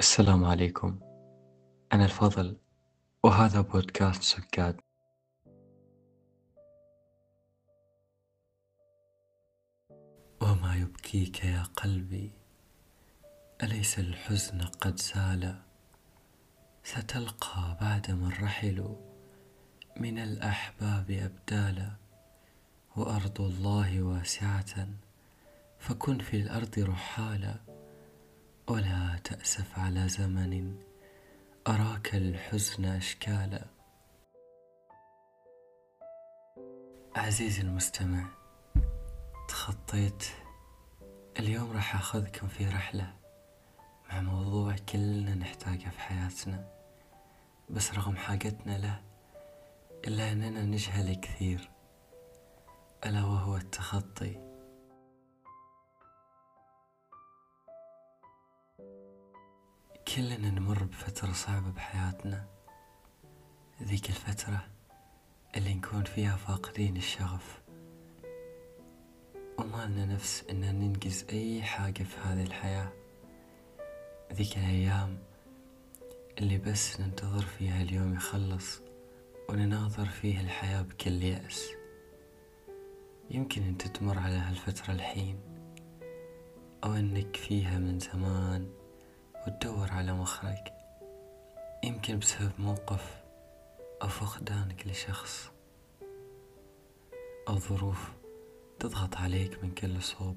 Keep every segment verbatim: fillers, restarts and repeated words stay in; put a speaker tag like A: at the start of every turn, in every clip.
A: السلام عليكم. أنا الفضل، وهذا بودكاست سكات. وما يبكيك يا قلبي؟ أليس الحزن قد زال؟ ستلقى بعد من رحلوا من الأحباب أبدالا، وأرض الله واسعة فكن في الأرض رحالا، ولا تأسف على زمن أراك الحزن أشكالا. عزيزي المستمع، تخطيت. اليوم راح أخذكم في رحلة مع موضوع كلنا نحتاجه في حياتنا، بس رغم حاجتنا له إلا أننا نجهل كثير، ألا وهو التخطي. كلنا نمر بفترة صعبة بحياتنا، ذيك الفترة اللي نكون فيها فاقدين الشغف وما لنا نفس إننا ننجز أي حاجة في هذه الحياة. ذيك الأيام اللي بس ننتظر فيها اليوم يخلص ونناظر فيه الحياة بكل يأس. يمكن أنت تمر على هالفترة الحين، أو أنك فيها من زمان وتدور على مخرج، يمكن بسبب موقف أو فقدانك لشخص أو ظروف تضغط عليك من كل صوب.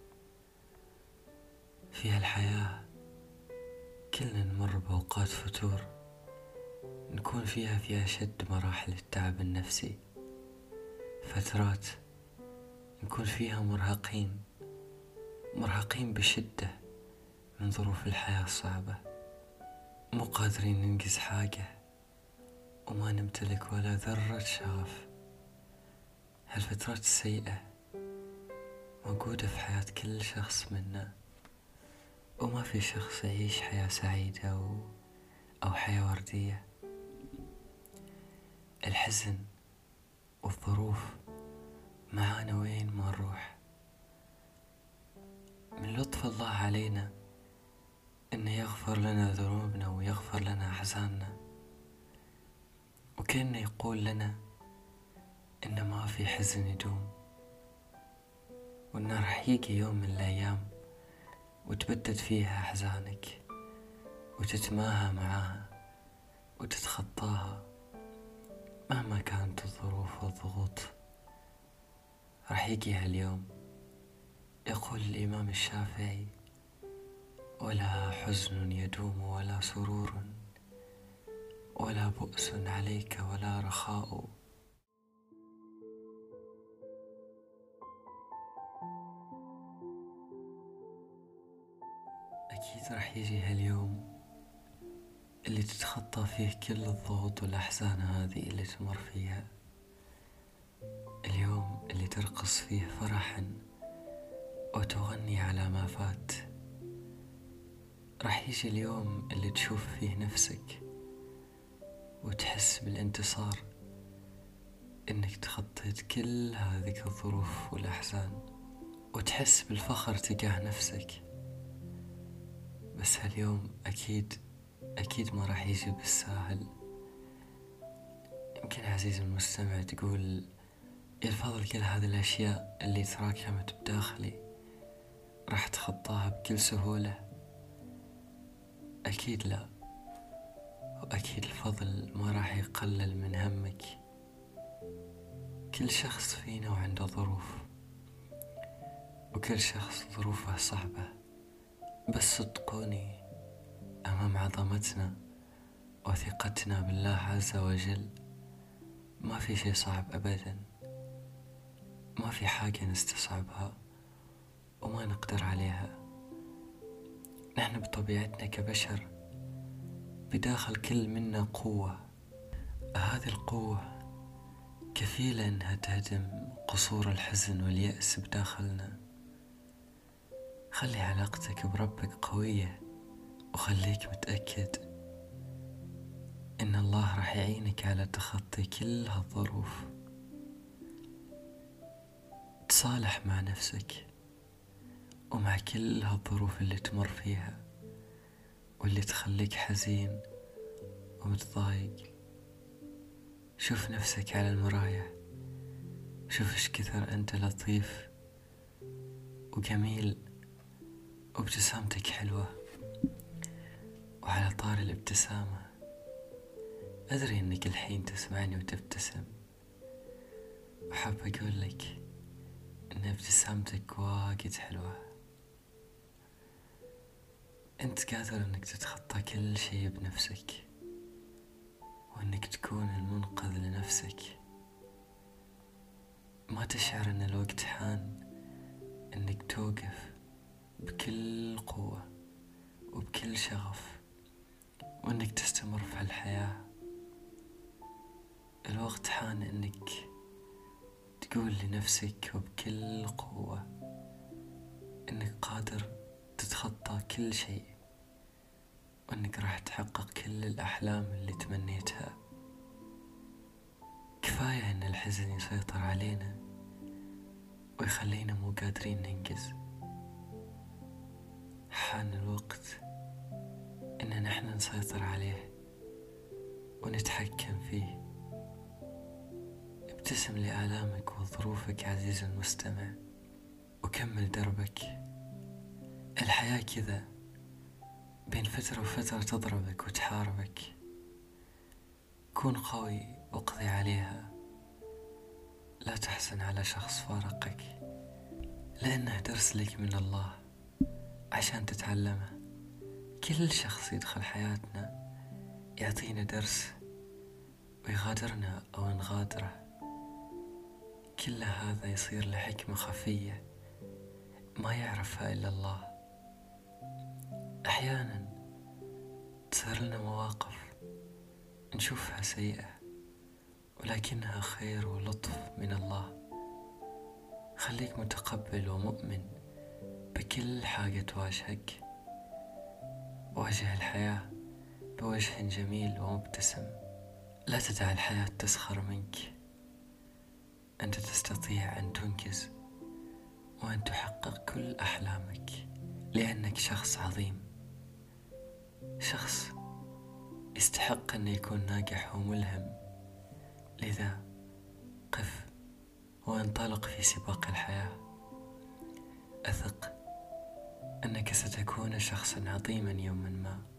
A: في هالحياة كلنا نمر بأوقات فتور نكون فيها في أشد مراحل التعب النفسي، فترات نكون فيها مرهقين مرهقين بشدة من ظروف الحياة الصعبة، مو قادرين ننجز حاجة وما نمتلك ولا ذرة شغف. هالفترات السيئة موجودة في حياة كل شخص منا، وما في شخص يعيش حياة سعيدة أو, أو حياة وردية. الحزن والظروف معانا وين ما نروح. من لطف الله علينا إنه يغفر لنا ذنوبنا ويغفر لنا أحزاننا، وكأنه يقول لنا إن ما في حزن يدوم، وإنه رح يجي يوم من الأيام وتبدد فيها أحزانك وتتماهى معاها وتتخطاها مهما كانت الظروف والضغوط. رح يجي هاليوم، يقول الإمام الشافعي: ولا حزن يدوم ولا سرور، ولا بؤس عليك ولا رخاء. أكيد رح يجي هاليوم اللي تتخطى فيه كل الضغوط والأحزان هذه اللي تمر فيها، اليوم اللي ترقص فيه فرحا وتغني على ما فات. رح يجي اليوم اللي تشوف فيه نفسك وتحس بالانتصار، إنك تخطيت كل هذه الظروف والأحزان، وتحس بالفخر تجاه نفسك. بس هاليوم أكيد أكيد ما راح يجي بالساهل. يمكن عزيزي المستمع تقول: يا الفضل، كل هذه الأشياء اللي تراكمت بداخلي راح تخطاها بكل سهولة؟ أكيد لا، وأكيد الفضل ما راح يقلل من همك. كل شخص فينا وعنده ظروف، وكل شخص ظروفه صعبة، بس صدقوني أمام عظمتنا وثقتنا بالله عز وجل ما في شيء صعب أبدا. ما في حاجة نستصعبها وما نقدر عليها. نحن بطبيعتنا كبشر بداخل كل منا قوة، هذه القوة كفيلة أنها تهدم قصور الحزن واليأس بداخلنا. خلي علاقتك بربك قوية، وخليك متأكد إن الله راح يعينك على تخطي كل هالظروف. تصالح مع نفسك ومع كل هالظروف اللي تمر فيها، واللي تخليك حزين ومتضايق. شوف نفسك على المراية، شوف ايش كثر انت لطيف وجميل وابتسامتك حلوة. وعلى طار الابتسامة، أدري إنك الحين تسمعني وتبتسم، وحاب أقول لك إن ابتسامتك واجد حلوة. أنت قادر إنك تتخطى كل شيء بنفسك، وإنك تكون المنقذ لنفسك. ما تشعر إن الوقت حان إنك توقف بكل قوة وبكل شغف، وإنك تستمر في الحياة. الوقت حان إنك تقول لنفسك وبكل قوة إنك قادر تتخطى كل شيء، وإنك راح تحقق كل الأحلام اللي تمنيتها. كفاية إن الحزن يسيطر علينا ويخلينا مو قادرين ننجز. حان الوقت إن نحن نسيطر عليه ونتحكم فيه. ابتسم لآلامك وظروفك عزيزي المستمع، وكمل دربك. الحياة كذا، بين فترة وفترة تضربك وتحاربك. كون قوي واقضي عليها. لا تحزن على شخص فارقك، لأنه درس لك من الله عشان تتعلمه. كل شخص يدخل حياتنا يعطينا درس، ويغادرنا أو نغادره. كل هذا يصير لحكمة خفية ما يعرفها إلا الله. أحيانا تصير لنا مواقف نشوفها سيئة، ولكنها خير ولطف من الله. خليك متقبل ومؤمن بكل حاجة تواجهك. واجه الحياة بوجه جميل ومبتسم. لا تدع الحياة تسخر منك. أنت تستطيع أن تنجز وأن تحقق كل أحلامك، لأنك شخص عظيم، شخص يستحق أن يكون ناجح وملهم. لذا قف وانطلق في سباق الحياة. أثق أنك ستكون شخصا عظيما يوما ما.